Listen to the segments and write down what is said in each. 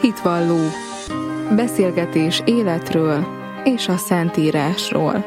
Hitvalló. Beszélgetés életről és a Szentírásról.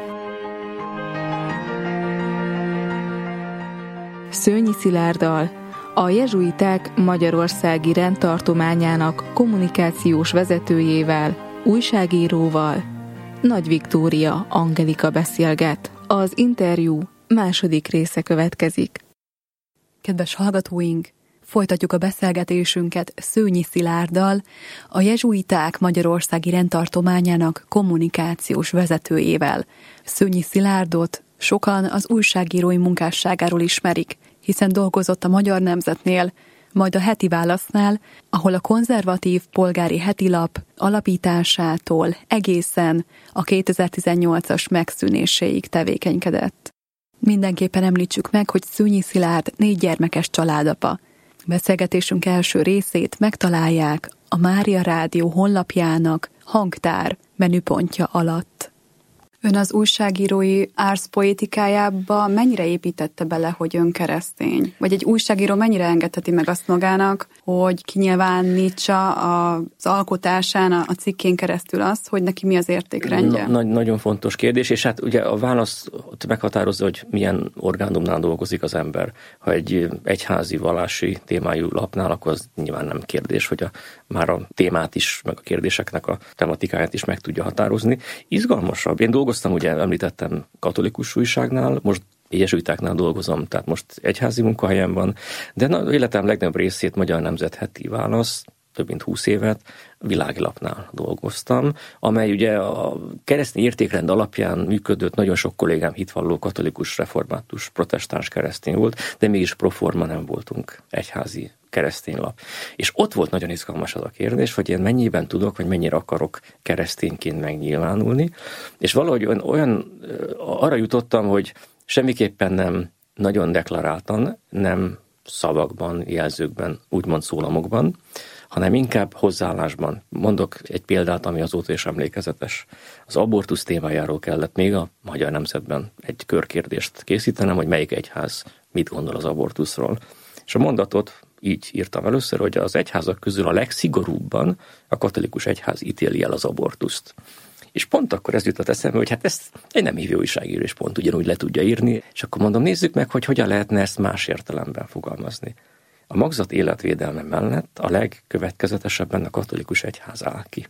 Szőnyi Szilárddal, a jezsuiták magyarországi rendtartományának kommunikációs vezetőjével, újságíróval, Nagy Viktória Angelika beszélget. Az interjú második része következik. Kedves hallgatóink, folytatjuk a beszélgetésünket Szőnyi Szilárddal, a jezsuiták magyarországi rendtartományának kommunikációs vezetőjével. Szőnyi Szilárdot sokan az újságírói munkásságáról ismerik, hiszen dolgozott a Magyar Nemzetnél, majd a Heti Válasznál, ahol a konzervatív polgári hetilap alapításától egészen a 2018-as megszűnéséig tevékenykedett. Mindenképpen említsük meg, hogy Szőnyi Szilárd 4 gyermekes családapa. Beszélgetésünk első részét megtalálják a Mária Rádió honlapjának hangtár menüpontja alatt. Ön az újságírói árszpoétikájába mennyire építette bele, hogy ön keresztény? Vagy egy újságíró mennyire engedheti meg azt magának, hogy kinyilvánítsa az alkotásán, a cikkén keresztül azt, hogy neki mi az értékrendje? Nagyon fontos kérdés, és hát ugye a válasz meghatározza, hogy milyen orgánumnál dolgozik az ember. Ha egy egyházi vallási témájú lapnál, akkor az nyilván nem kérdés, hogy már a témát is, meg a kérdéseknek a tematikáját is meg tudja határozni. Izgalmasabb. Én dolgoztam, ugye említettem, katolikus újságnál, most jezsuitáknál dolgozom, tehát most egyházi munkahelyen van, de életem legnagyobb részét Magyar Nemzet Heti Válasz, több mint 20 évet világlapnál dolgoztam, amely ugye a keresztény értékrend alapján működött, nagyon sok kollégám hitvalló, katolikus, református, protestáns keresztény volt, de mégis proforma nem voltunk egyházi keresztény lap. És ott volt nagyon izgalmas az a kérdés, hogy én mennyiben tudok, vagy mennyire akarok keresztényként megnyilvánulni, és valahogy arra jutottam, hogy semmiképpen nem nagyon deklaráltan, nem szavakban, jelzőkben, úgymond szólamokban, hanem inkább hozzáállásban. Mondok egy példát, ami azóta is emlékezetes. Az abortusz témájáról kellett még a Magyar Nemzetben egy körkérdést készítenem, hogy melyik egyház mit gondol az abortuszról. És a mondatot így írtam először, hogy az egyházak közül a legszigorúbban a katolikus egyház ítéli el az abortuszt. És pont akkor ez jutott eszembe, hogy hát ezt egy nem hívő újságíró is pont ugyanúgy le tudja írni, és akkor mondom, nézzük meg, hogy hogyan lehetne ezt más értelemben fogalmazni. A magzat életvédelme mellett a legkövetkezetesebben a katolikus egyház áll ki.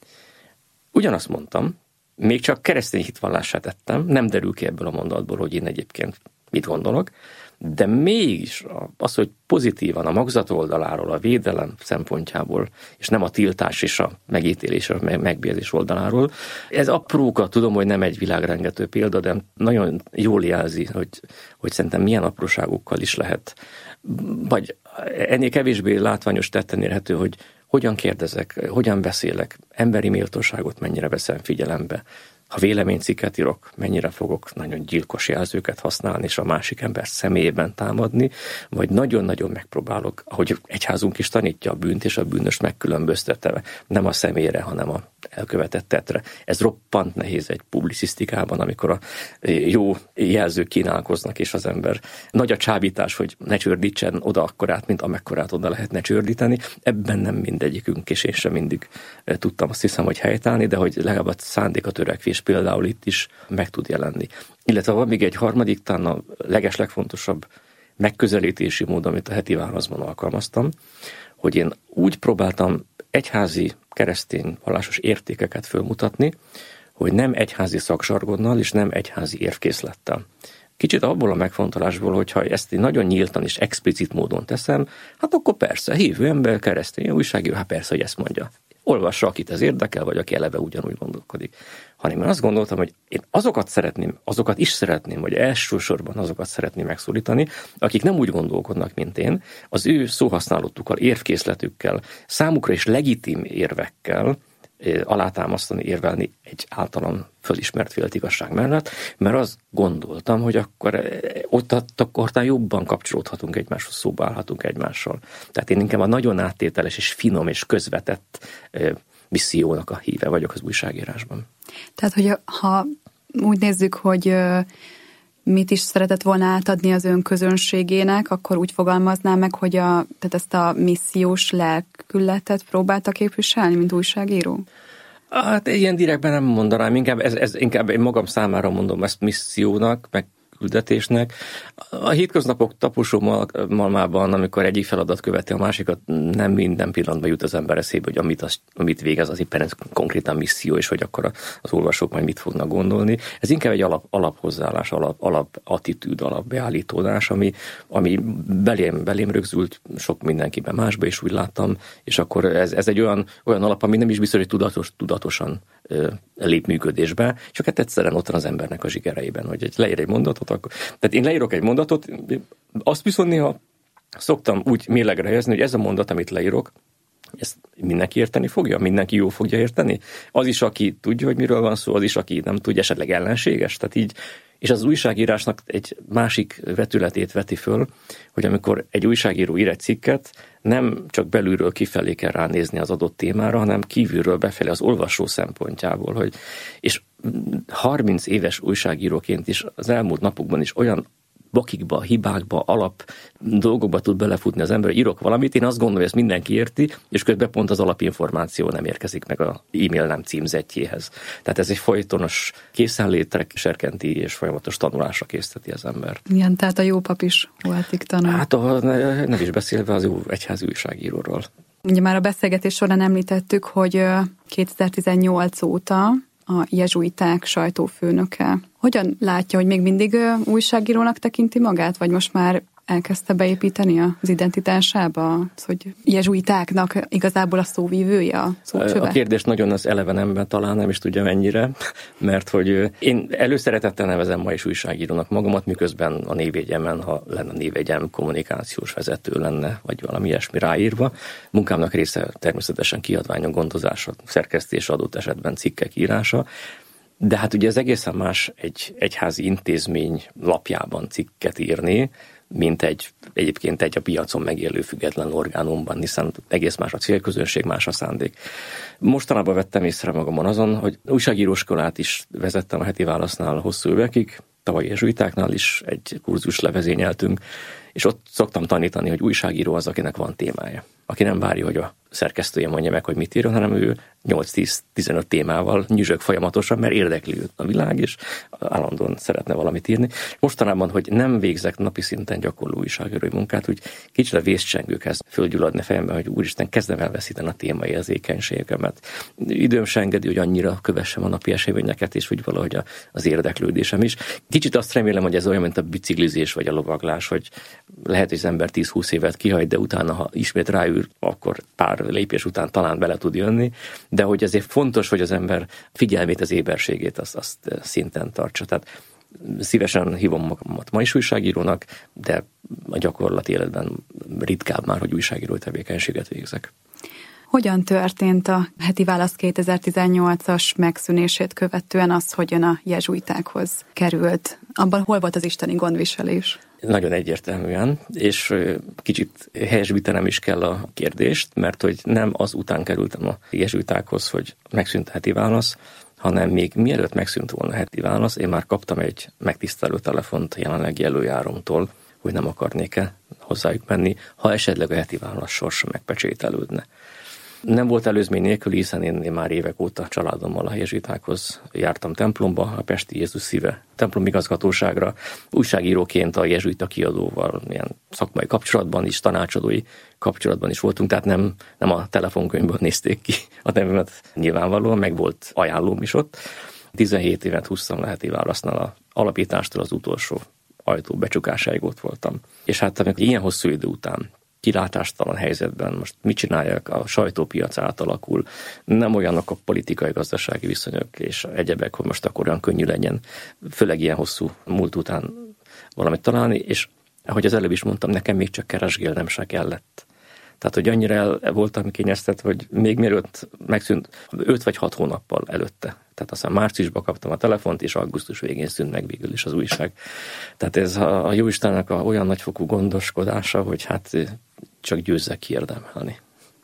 Ugyanazt mondtam, még csak keresztény hitvallását tettem, nem derül ki ebből a mondatból, hogy én egyébként mit gondolok, de mégis az, hogy pozitívan a magzat oldaláról, a védelem szempontjából, és nem a tiltás és a megítélés, a megbélyegzés oldaláról. Ez apróka, tudom, hogy nem egy világrengető példa, de nagyon jól jelzi, hogy szerintem milyen apróságokkal is lehet, vagy ennél kevésbé látványos tetten érhető, hogy hogyan kérdezek, hogyan beszélek, emberi méltóságot mennyire veszem figyelembe. Ha véleménycikket írok, mennyire fogok nagyon gyilkos jelzőket használni, és a másik ember személyében támadni, vagy nagyon-nagyon megpróbálok, ahogy egyházunk is tanítja a bűnt és a bűnöst megkülönböztetve, nem a személyre, hanem a elkövetett tettre. Ez roppant nehéz egy publicisztikában, amikor a jó jelzők kínálkoznak, és az ember nagy a csábítás, hogy ne csördítsen oda akkorát, mint amekkorát oda lehetne csördíteni. Ebben nem mindegyikünk, és én sem mindig tudtam, azt hiszem, hogy helytállni, de hogy legalább a szándék, a törekvés például itt is meg tud jelenni. Illetve van még egy harmadik, talán a legeslegfontosabb megközelítési mód, amit a Heti Válaszban alkalmaztam, hogy én úgy próbáltam egyházi keresztény vallásos értékeket fölmutatni, hogy nem egyházi szakzsargonnal és nem egyházi érvkészlettel. Kicsit abból a megfontolásból, hogyha ezt én nagyon nyíltan és explicit módon teszem, hát akkor persze, hívő ember, keresztény újságíró, hát persze, hogy ezt mondja. Olvassa, akit ez érdekel, vagy aki eleve ugyanúgy gondolkodik. Hanem én azt gondoltam, hogy én azokat is szeretném, vagy elsősorban azokat szeretném megszólítani, akik nem úgy gondolkodnak, mint én, az ő szóhasználatukkal, érvkészletükkel, számukra is legitim érvekkel alátámasztani, érvelni egy általam fölismert féltigazság mellett, mert azt gondoltam, hogy akkor jobban kapcsolódhatunk egymáshoz, szóba állhatunk egymással. Tehát én inkább a nagyon áttételes és finom és közvetett missziónak a híve vagyok az újságírásban. Tehát, hogy ha úgy nézzük, hogy mit is szeretett volna átadni az ön közönségének, akkor úgy fogalmaznám meg, hogy tehát ezt a missziós lelkületet próbálta képviselni, mint újságíró? Hát ilyen direktben nem mondanám, inkább én magam számára mondom ezt missziónak, meg küldetésnek. A hétköznapok taposó malmában, amikor egyik feladat követi a másikat, nem minden pillanatban jut az ember eszébe, hogy amit végez, az éppen konkrétan misszió, és hogy akkor az olvasók majd mit fognak gondolni. Ez inkább egy alaphozzáállás, alapattitűd, alapbeállítódás, ami belém rögzült sok mindenkiben másba, és úgy láttam, és akkor ez egy olyan alap, ami nem is biztos, hogy tudatosan lép működésbe, csak hát egyszerűen ott van az embernek a zsigereiben, hogy leír egy mondatot, akkor. Tehát én leírok egy mondatot, azt viszont néha szoktam úgy mérlegre helyezni, hogy ez a mondat, amit leírok, ezt mindenki érteni fogja? Mindenki jól fogja érteni? Az is, aki tudja, hogy miről van szó, az is, aki nem tudja, esetleg ellenséges. Tehát így, és az újságírásnak egy másik vetületét veti föl, hogy amikor egy újságíró ír egy cikket, nem csak belülről kifelé kell ránézni az adott témára, hanem kívülről befelé az olvasó szempontjából. És 30 éves újságíróként is az elmúlt napokban is olyan bakikba, hibákba, alap dolgokba tud belefutni az ember, hogy írok valamit, én azt gondolom, hogy ezt mindenki érti, és közben pont az alapinformáció nem érkezik meg az e-mail nem címzetjéhez. Tehát ez egy folytonos készenlétre serkenti, és folyamatos tanulásra készteti az ember. Igen, tehát a jó pap is voltig tanul. Hát nem is beszélve az jó egyházi újságíróról. Ugye már a beszélgetés során említettük, hogy 2018 óta a jezsuiták sajtófőnöke. Hogyan látja, hogy még mindig újságírónak tekinti magát, vagy most már elkezdte beépíteni az identitásába, hogy jezsuitáknak igazából a szóvívője, a szócsöve? A kérdés nagyon az elevenemben talán nem is tudja mennyire, mert hogy én előszeretettel nevezem ma is újságírónak magamat, miközben a névjegyemen, ha lenne névjegyem, kommunikációs vezető lenne, vagy valami ilyesmi ráírva. Munkámnak része természetesen kiadványok gondozása, szerkesztés, adott esetben cikkek írása. De hát ugye ez egészen más egy egyházi intézmény lapjában cikket írni, mint egyébként egy a piacon megélő független orgánumban, hiszen egész más a célközönség, más a szándék. Mostanában vettem észre magamon azon, hogy újságíróskolát is vezettem a Heti Válasznál hosszú évekig, tavaly jezsuitáknál is egy kurzus levezényeltünk, és ott szoktam tanítani, hogy újságíró az, akinek van témája. Aki nem várja, hogy a szerkesztője mondja meg, hogy mit írjon, hanem ő 8-10-15 témával nyüzsög folyamatosan, mert érdekli őt a világ, és állandóan szeretne valamit írni. Mostanában, hogy nem végzek napi szinten gyakorló újságírói munkát, úgy kicsit a vészcsengő kezd fölgyulladni fejembe, hogy úristen, kezdem elveszíteni a témai érzékenységemet. Időm se engedi, hogy annyira kövessem a napi eseményeket, és úgy valahogy az érdeklődésem is. Kicsit azt remélem, hogy ez olyan, mint a biciklizés vagy a lovaglás, hogy lehet, hogy az ember 10-20 évet kihagy, de utána, ha ismét ráül, akkor pár lépés után talán bele tud jönni, de hogy azért fontos, hogy az ember figyelmét, az éberségét azt szinten tartsa. Tehát szívesen hívom magamat ma is újságírónak, de a gyakorlati életben ritkább már, hogy újságírói tevékenységet végzek. Hogyan történt a Heti Válasz 2018-as megszűnését követően az, hogy ön a jezsuitákhoz került? Abban hol volt az isteni gondviselés? Nagyon egyértelműen, és kicsit helyesbítenem is kell a kérdést, mert hogy nem az után kerültem a jezsuitákhoz, hogy megszűnt a Heti Válasz, hanem még mielőtt megszűnt volna a Heti Válasz, én már kaptam egy megtisztelő telefont jelenlegi előjáromtól, hogy nem akarnék-e hozzájuk menni, ha esetleg a Heti Válasz sorsa megpecsételődne. Nem volt előzmény nélkül, hiszen én már évek óta családommal a jezsuitákhoz jártam templomba, a Pesti Jézus Szíve templomigazgatóságra, újságíróként a jezsuita kiadóval ilyen szakmai kapcsolatban is, tanácsadói kapcsolatban is voltunk, tehát nem a telefonkönyvből nézték ki a nevemet, nyilvánvalóan, meg volt ajánlóm is ott. 17 évet húztam a Heti Válasznál, az alapítástól az utolsó ajtó becsukásáig ott voltam. És hát amikor ilyen hosszú idő után kilátástalan helyzetben most mit csinálják, a sajtópiac átalakul, nem olyanok a politikai-gazdasági viszonyok és egyebek, hogy most akkor olyan könnyű legyen, főleg ilyen hosszú múlt után valamit találni, és ahogy az előbb is mondtam, nekem még csak keresgélnem se kellett. Tehát, hogy annyira el voltam kényeztet, hogy még mielőtt megszűnt 5 vagy 6 hónappal előtte. Tehát aztán márciusban kaptam a telefont, és augusztus végén szűnt meg végül is az újság. Tehát ez a Jóistennek olyan nagyfokú gondoskodása, hogy hát csak győzzek kiérdemelni.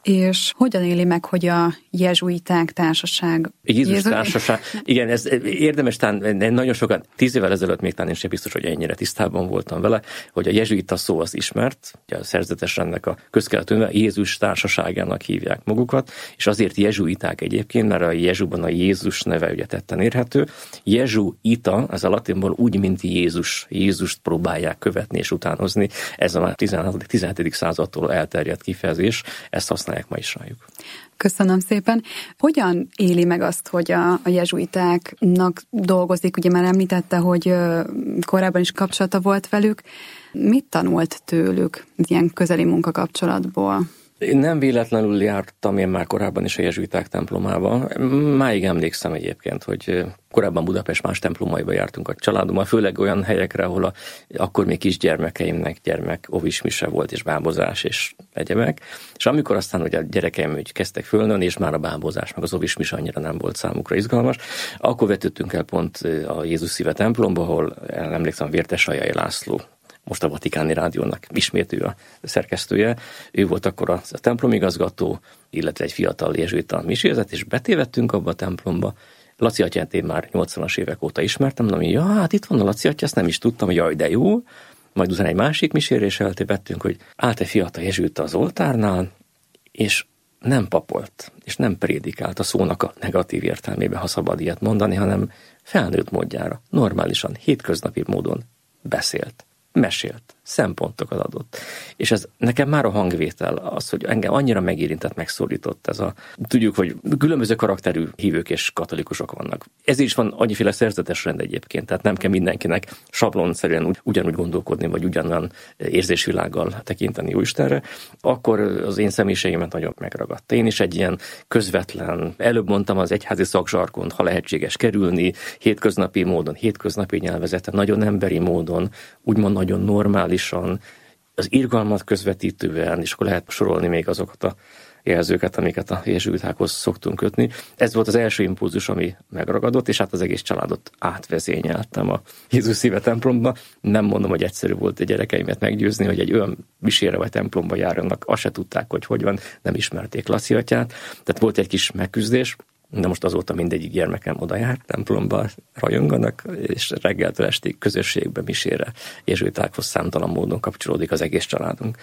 És hogyan éli meg, hogy a jezsuiták társaság... Jézus társaság. Igen, ez érdemes, nagyon sokan, 10 évvel ezelőtt még talán én sem biztos, hogy ennyire tisztában voltam vele, hogy a jezsuita szó az ismert, ugye a szerzetes rendnek a közkeletűnve Jézus társaságának hívják magukat, és azért jezsuiták egyébként, mert a Jezsuban a Jézus neve ugye tetten érhető. Jezsuita, ez a latinból úgy, mint Jézus. Jézust próbálják követni és utánozni. Ez a már 16.-17. századtól elterjedt kifejezés, ezt használják ma is rájuk. Köszönöm szépen. Hogyan éli meg azt, hogy a jezsuitáknak dolgozik? Ugye már említette, hogy korábban is kapcsolata volt velük. Mit tanult tőlük ilyen közeli munkakapcsolatból? Én nem véletlenül jártam én már korábban is a jezsuiták templomába. Máig emlékszem egyébként, hogy korábban Budapest más templomaiba jártunk a családommal, főleg olyan helyekre, ahol akkor még kisgyermekeimnek óvismise volt, és bábozás, és egyebek. És amikor aztán ugye a gyerekeim úgy kezdtek fölnőni, és már a bábozás, meg az óvismise annyira nem volt számukra izgalmas, akkor vetettünk el pont a Jézus Szíve templomba, ahol emlékszem Vértesajai László, most a Vatikáni Rádiónak ismét ő a szerkesztője. Ő volt akkor a templomigazgató, illetve egy fiatal jezsuita misézet, és betévettünk abba a templomba. Laci atyát én már 80-as évek óta ismertem, mondom, hogy hát itt van a Laci atya, ezt nem is tudtam, hogy jaj, de jó. Majd utána egy másik misére is eltévettünk, hogy állt egy fiatal jezsuita az oltárnál, és nem papolt, és nem prédikált a szónak a negatív értelmében, ha szabad ilyet mondani, hanem felnőtt módjára, normálisan, hétköznapi módon beszélt. Mesélt, szempontokat adott. És ez nekem már a hangvétel az, hogy engem annyira megérintett, megszólított ez a... Tudjuk, hogy különböző karakterű hívők és katolikusok vannak. Ezért is van annyiféle szerzetes rend egyébként, tehát nem kell mindenkinek sablonszerűen ugyanúgy gondolkodni, vagy ugyanolyan érzésvilággal tekinteni Jóistenre. Akkor az én személyiségemet nagyon megragadta. Én is egy ilyen közvetlen, előbb mondtam az egyházi szakzsargont, ha lehetséges kerülni, hétköznapi módon, hétköznapi nyelvezeten, nagyon emberi módon, úgymond nagyon normálisan, az irgalmat közvetítően, és akkor lehet sorolni még azokat a jelzőket, amiket a jezsuitákhoz szoktunk kötni. Ez volt az első impulzus, ami megragadott, és hát az egész családot átvezényeltem a Jézus Szíve templomba. Nem mondom, hogy egyszerű volt a gyerekeimet meggyőzni, hogy egy olyan misére vagy templomba járjanak, azt se tudták, hogy van, nem ismerték Laci atyát. Tehát volt egy kis megküzdés, de most azóta mindegyik gyermekem oda járt templomba, rajonganak, és reggeltől estig közösségbe, misére, jezsuitákhoz számtalan módon kapcsolódik az egész családunk.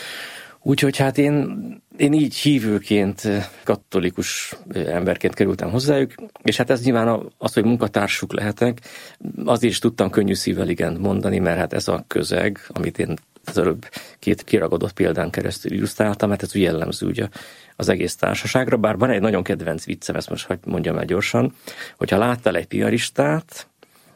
Úgyhogy hát én így hívőként, katolikus emberként kerültem hozzájuk, és hát ez nyilván az, hogy munkatársuk lehetek, azért is tudtam könnyű szívvel igent mondani, mert hát ez a közeg, amit én az előbb két kiragadott példán keresztül illusztráltam, mert ez úgy jellemző ugye az egész társaságra, bár van egy nagyon kedvenc viccem, ezt most mondjam el gyorsan, hogyha láttál egy piaristát,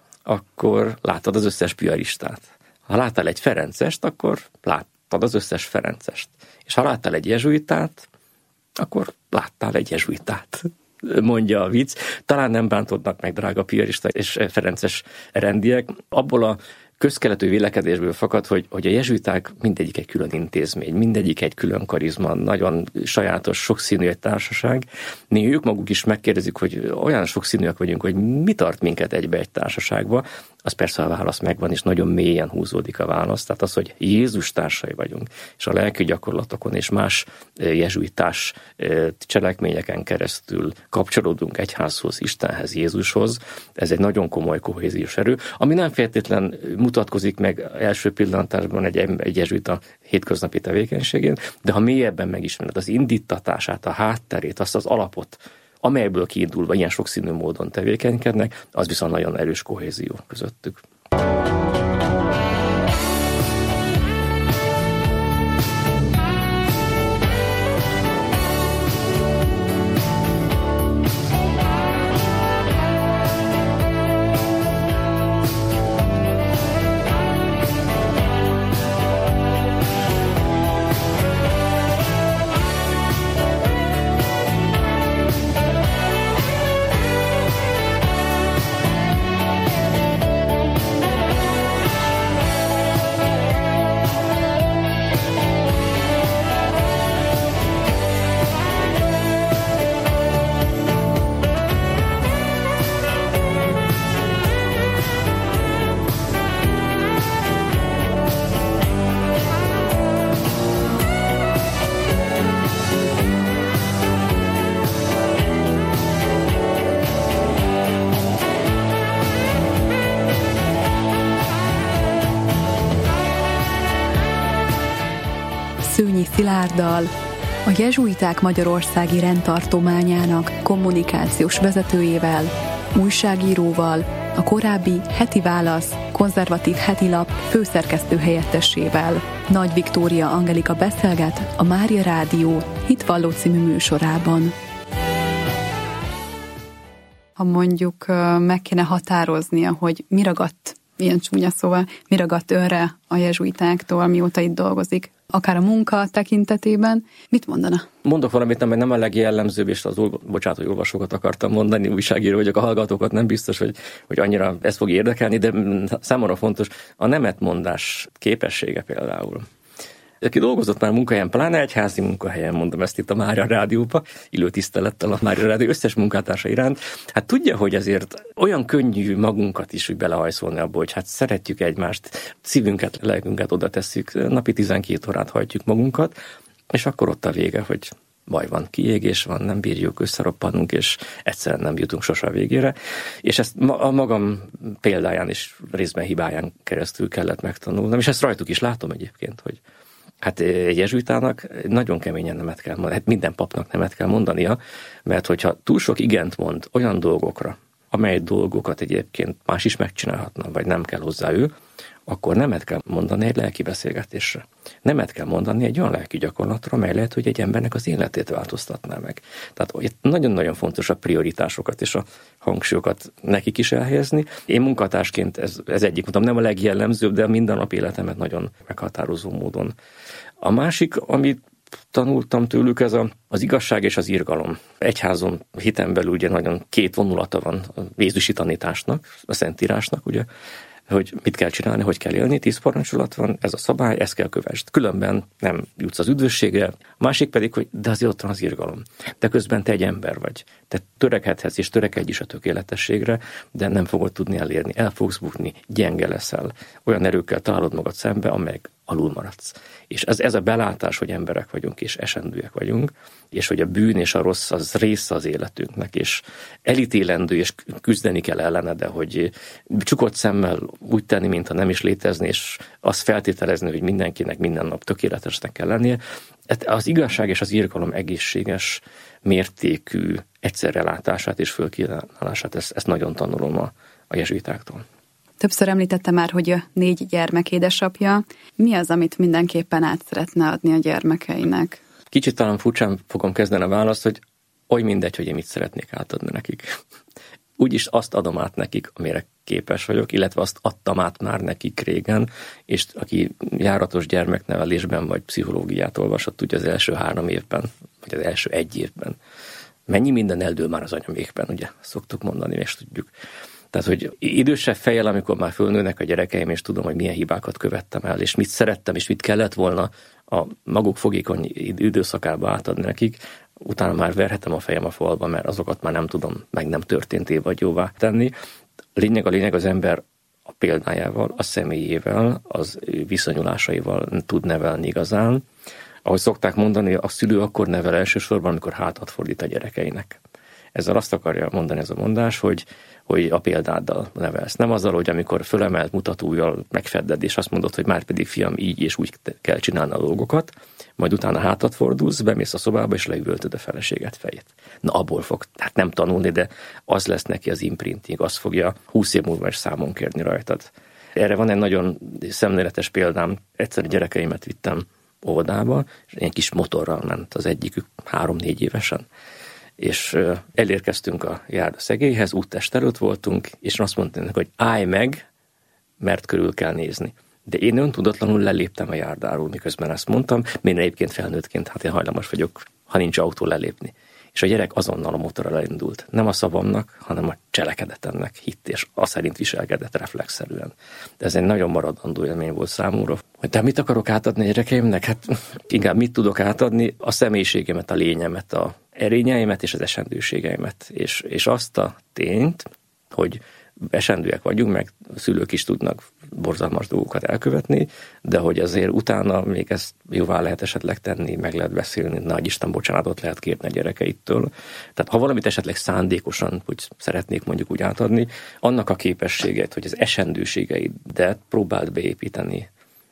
akkor láttad az összes piaristát. Ha láttál egy ferencest, akkor láttad az összes ferencest. És ha láttál egy jezsuitát, akkor láttál egy jezsuitát, mondja a vicc. Talán nem bántodnak meg, drága piarista és ferences rendiek. Abból a közkeletű vélekedésből fakad, hogy a jezsuiták mindegyik egy külön intézmény, mindegyik egy külön karizma, nagyon sajátos, sokszínű egy társaság. Néha ők maguk is megkérdezik, hogy olyan sokszínűek vagyunk, hogy mi tart minket egybe egy társaságba. Az persze a válasz megvan, és nagyon mélyen húzódik a válasz. Tehát az, hogy Jézus társai vagyunk, és a lelki gyakorlatokon és más jezsuitás cselekményeken keresztül kapcsolódunk egyházhoz, Istenhez, Jézushoz. Ez egy nagyon komoly kohéziós erő, ami nem feltétlen mutatkozik meg első pillantásban egy jezsuita hétköznapi tevékenységén, de ha mélyebben megismered az indítatását, a hátterét, azt az alapot, amelyből kiindulva ilyen sokszínű módon tevékenykednek, az viszont nagyon erős kohézió közöttük. Szőnyi Szilárddal, a Jezsuiták Magyarországi Rendtartományának kommunikációs vezetőjével, újságíróval, a korábbi Heti Válasz, konzervatív hetilap főszerkesztő helyettesével. Nagy Viktória Angelika beszélget a Mária Rádió Hitvalló című műsorában. Ha mondjuk meg kéne határoznia, hogy mi ragadt, ilyen csúnya szóval, mi ragadt önre a jezsuitáktól, mióta itt dolgozik, akár a munka tekintetében, mit mondana? Mondok valamit, amely nem a legjellemzőbb, és bocsánat, hogy olvasókat akartam mondani, újságíró vagyok, a hallgatókat nem biztos, hogy annyira ez fog érdekelni, de számomra fontos a nemetmondás képessége például. Aki dolgozott már munkahelyen, pláne egyházi munkahelyen, mondom ezt itt a Mária Rádióba, illő tisztelettel a Mária Rádió összes munkátársa iránt, hát tudja, hogy azért olyan könnyű magunkat is úgy belehajszolni abba, hogy hát szeretjük egymást, szívünket, lelkünket oda tesszük, napi 12 órát hajtjuk magunkat, és akkor ott a vége, hogy baj van, kiégés van, nem bírjuk, összeroppanunk, és egyszerűen nem jutunk sose a végére. És ezt a magam példáján is részben hibáján keresztül kellett megtanulnom, és ezt rajtuk is látom egyébként, hogy hát egy jezsuitának nagyon keményen nemet kell mondani, hát minden papnak nemet kell mondania, mert hogyha túl sok igent mond olyan dolgokra, amely dolgokat egyébként más is megcsinálhatna, vagy nem kell hozzá ő, akkor nemet kell mondani egy lelki beszélgetésre. Nemet kell mondani egy olyan lelki gyakorlatra, amely lehet, hogy egy embernek az életét változtatná meg. Tehát itt nagyon-nagyon fontos a prioritásokat és a hangsúlyokat nekik is elhelyezni. Én munkatársként ez egyik, mondtam, nem a legjellemzőbb, de a mindennapi életemet nagyon meghatározó módon. A másik, amit tanultam tőlük, ez az igazság és az irgalom. Egyházon hiten belül ugye nagyon két vonulata van a jézusi tanításnak, a Szentírásnak, ugye, hogy mit kell csinálni, hogy kell élni, 10 parancsolat van, ez a szabály, ezt kell kövesd. Különben nem jutsz az üdvösségre. A másik pedig, hogy de azért ott van az irgalom. De közben te egy ember vagy. Te törekedhetsz és törekedj is a tökéletességre, de nem fogod tudni elérni. El fogsz bukni, gyenge leszel. Olyan erőkkel találod magad szembe, amelyek alul maradsz. És ez a belátás, hogy emberek vagyunk és esendőek vagyunk, és hogy a bűn és a rossz az része az életünknek, és elítélendő, és küzdeni kell ellene, de hogy csukott szemmel úgy tenni, mintha nem is létezni, és azt feltételezni, hogy mindenkinek minden nap tökéletesnek kell lennie. Az igazság és az irgalom egészséges, mértékű egyszerrelátását és fölkínálását, ezt nagyon tanulom a jezsuitáktól. Többször említette már, hogy a 4 gyermek édesapja. Mi az, amit mindenképpen át szeretne adni a gyermekeinek? Kicsit talán furcsán fogom kezdeni a választ, hogy oly mindegy, hogy én mit szeretnék átadni nekik. Úgyis azt adom át nekik, amire képes vagyok, illetve azt adtam át már nekik régen, és aki járatos gyermeknevelésben vagy pszichológiát olvasott, tudja az első 3 évben, vagy az első 1 évben. Mennyi minden eldől már az anyamékben, ugye szoktuk mondani, és tudjuk. Tehát, hogy idősebb fejjel, amikor már fölnőnek a gyerekeim, és tudom, hogy milyen hibákat követtem el, és mit szerettem, és mit kellett volna a maguk fogékony időszakába átadni nekik, utána már verhetem a fejem a falba, mert azokat már nem tudom, meg nem történté vagy jóvá tenni. A lényeg az ember a példájával, a személyével, az viszonyulásaival tud nevelni igazán. Ahogy szokták mondani, a szülő akkor nevel elsősorban, amikor hátat fordít a gyerekeinek. Ezzel azt akarja mondani ez a mondás, hogy a példáddal nevelsz. Nem azzal, hogy amikor fölemelt mutatóujjal megfedded, és azt mondod, hogy már pedig fiam, így és úgy kell csinálni a dolgokat, majd utána hátat fordulsz, bemész a szobába, és leüvöltöd a feleséget fejét. Na, abból fog, hát nem tanulni, de az lesz neki az imprinting, az fogja 20 év múlva is számon kérni rajtad. Erre van egy nagyon szemléletes példám. Egyszer a gyerekeimet vittem óvodába, és egy kis motorral ment az egyikük 3-4 évesen. És elérkeztünk a járda szegélyhez, úttest előtt voltunk, és azt mondták, hogy állj meg, mert körül kell nézni. De én öntudatlanul leléptem a járdáról, miközben ezt mondtam, mert egyébként felnőttként, hát én hajlamos vagyok, ha nincs autó, lelépni. És a gyerek azonnal a motorral elindult. Nem a szavamnak, hanem a cselekedetemnek hitt, és azt szerint viselkedett reflexzerűen. De ez egy nagyon maradandó élmény volt számomra. De mit akarok átadni a gyerekeimnek? Hát inkább mit tudok átadni? A személyiségemet, a lényemet, a erényeimet és az esendőségeimet. És azt a tényt, hogy esendőek vagyunk, meg szülők is tudnak borzalmas dolgokat elkövetni, de hogy azért utána még ezt jóvá lehet esetleg tenni, meg lehet beszélni, nagy Isten bocsánatot lehet kérni a gyerekeitől. Tehát ha valamit esetleg szándékosan úgy szeretnék mondjuk úgy átadni, annak a képességet, hogy az esendőségeidet próbáld beépíteni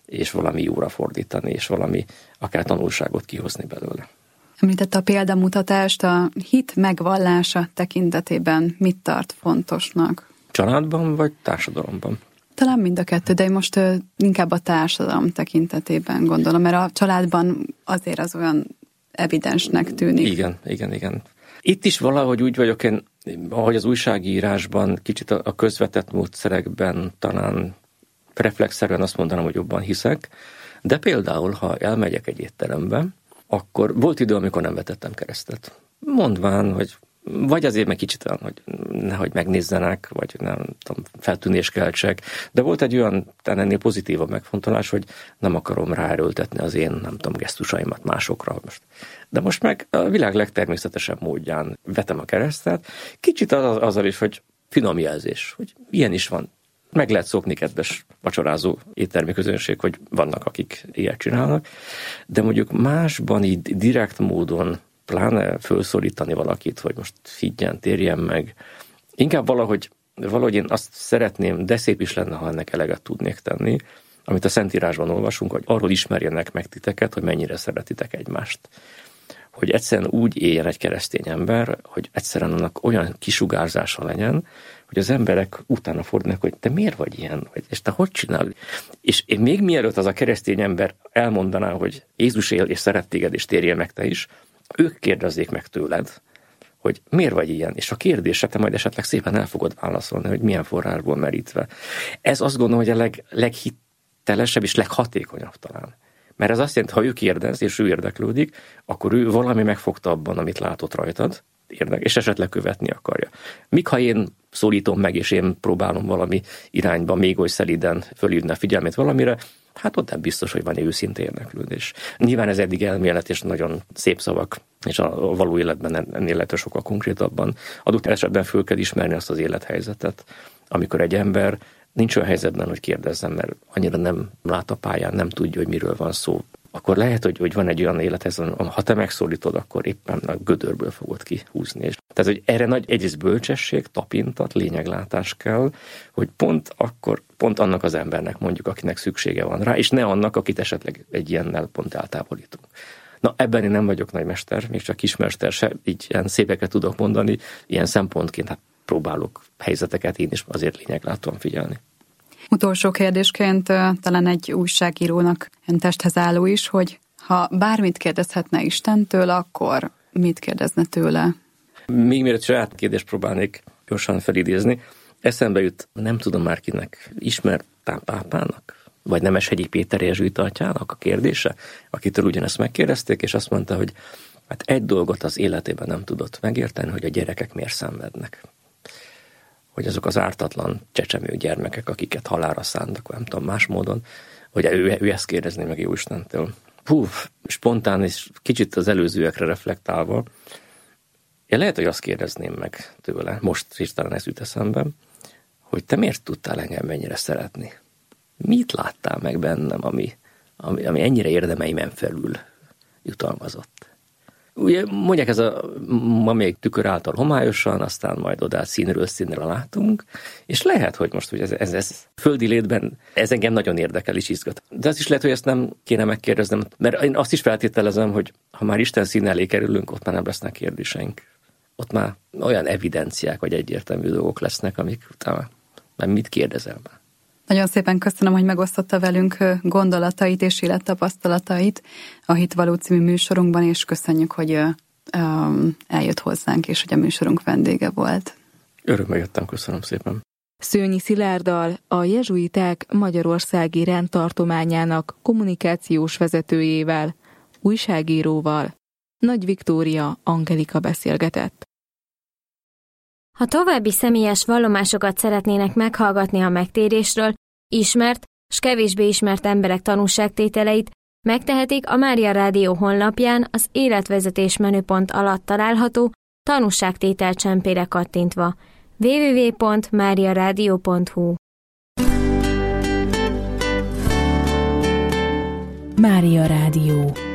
és valami jóra fordítani, és valami akár tanulságot kihozni belőle. Említette a példamutatást, a hit megvallása tekintetében mit tart fontosnak? Családban vagy társadalomban? Talán mind a kettő, de most inkább a társadalom tekintetében gondolom, mert a családban azért az olyan evidensnek tűnik. Igen. Itt is valahogy úgy vagyok én, ahogy az újságírásban, kicsit a közvetett módszerekben talán reflexzerűen azt mondanám, hogy jobban hiszek, de például, ha elmegyek egy étterembe, akkor volt idő, amikor nem vetettem keresztet. Mondván, hogy vagy azért meg kicsit olyan, hogy nehogy megnézzenek, vagy nem tudom, feltűnés keltsek, de volt egy olyan, talán ennél pozitívabb megfontolás, hogy nem akarom ráerőltetni az én, nem tudom, gesztusaimat másokra most. De most meg a világ legtermészetesebb módján vetem a keresztet, kicsit azzal is, hogy finom jelzés, hogy ilyen is van. Meg lehet szokni, kedves vacsorázó éttermi közönség, hogy vannak, akik ilyet csinálnak, de mondjuk másban így direkt módon pláne felszólítani valakit, hogy most figyeljen, térjen meg. Inkább valahogy én azt szeretném, de szép is lenne, ha ennek eleget tudnék tenni, amit a Szentírásban olvasunk, hogy arról ismerjenek meg titeket, hogy mennyire szeretitek egymást. Hogy egyszerűen úgy éljen egy keresztény ember, hogy egyszerűen annak olyan kisugárzása legyen, hogy az emberek utána fordulnak, hogy te miért vagy ilyen, és te hogy csinálod? És én még mielőtt az a keresztény ember elmondaná, hogy Jézus él és szeret téged, és térjél meg te is, ők kérdezzék meg tőled, hogy miért vagy ilyen, és a kérdésre te majd esetleg szépen el fogod válaszolni, hogy milyen forrásból merítve. Ez azt gondolom, hogy a leghitelesebb és leghatékonyabb talán. Mert ez azt jelenti, ha ő kérdez, és ő érdeklődik, akkor ő valami megfogta abban, amit látott rajtad, és esetleg követni akarja. Míg ha én szólítom meg, és én próbálom valami irányba még oly szelíden fölhívni a figyelmét valamire, hát ott nem biztos, hogy van őszinte érdeklődés. Nyilván ez eddig elmélet és nagyon szép szavak, és a való életben ennél lehet sokkal konkrétabban. Adott esetben föl kell ismerni azt az élethelyzetet, amikor egy ember nincs olyan helyzetben, hogy kérdezzen, mert annyira nem lát a pályán, nem tudja, hogy miről van szó. Akkor lehet, hogy van egy olyan élethelyzet, ha te megszólítod, akkor éppen a gödörből fogod kihúzni. Tehát, hogy erre nagy egyrészt bölcsesség, tapintat, lényeglátás kell, hogy pont annak az embernek mondjuk, akinek szüksége van rá, és ne annak, akit esetleg egy ilyennel pont eltávolítunk. Na, ebben én nem vagyok nagymester, még csak kismester se, így ilyen szépeket tudok mondani, ilyen szempontként hát próbálok helyzeteket én is azért lényeglátóan figyelni. Utolsó kérdésként talán egy újságírónak testhez álló is, hogy ha bármit kérdezhetne Istentől, akkor mit kérdezne tőle? Még mielőtt saját kérdést próbálnék gyorsan felidézni, eszembe jut, nem tudom már kinek, ismertán pápának, vagy Nemeshegyi Péter Jezsuita atyának a kérdése, akitől ugyanezt megkérdezték, és azt mondta, hogy hát egy dolgot az életében nem tudott megérteni, hogy a gyerekek miért szenvednek. Hogy azok az ártatlan csecsemő gyermekek, akiket halálra szántak, nem tudom, más módon, hogy ő ezt kérdezni meg Jóistentől. Spontán és kicsit az előzőekre reflektálva, én lehet, hogy azt kérdezném meg tőle, most is talán ez jut eszembe, hogy te miért tudtál engem mennyire szeretni? Mit láttál meg bennem, ami ennyire érdemeimen felül jutalmazott? Ugye mondják, ez ma még tükör által homályosan, aztán majd oda színről színre látunk, és lehet, hogy most hogy ez földi létben, ez engem nagyon érdekel és izgat. De az is lehet, hogy ezt nem kéne megkérdeznem, mert én azt is feltételezem, hogy ha már Isten szín elé kerülünk, ott már nem lesznek kérdéseink. Ott már olyan evidenciák vagy egyértelmű dolgok lesznek, amik utána már mit kérdezel már. Nagyon szépen köszönöm, hogy megosztotta velünk gondolatait és élettapasztalatait a Hitvaló című műsorunkban, és köszönjük, hogy eljött hozzánk, és hogy a műsorunk vendége volt. Örömmel jöttem, köszönöm szépen. Szőnyi Szilárddal, a jezsuiták magyarországi rendtartományának kommunikációs vezetőjével, újságíróval, Nagy Viktória Angelika beszélgetett. Ha további személyes vallomásokat szeretnének meghallgatni a megtérésről, ismert s kevésbé ismert emberek tanúságtételeit, megtehetik a Mária Rádió honlapján az életvezetés menüpont alatt található tanúságtétel csempére kattintva www.mariaradio.hu. Mária Rádió.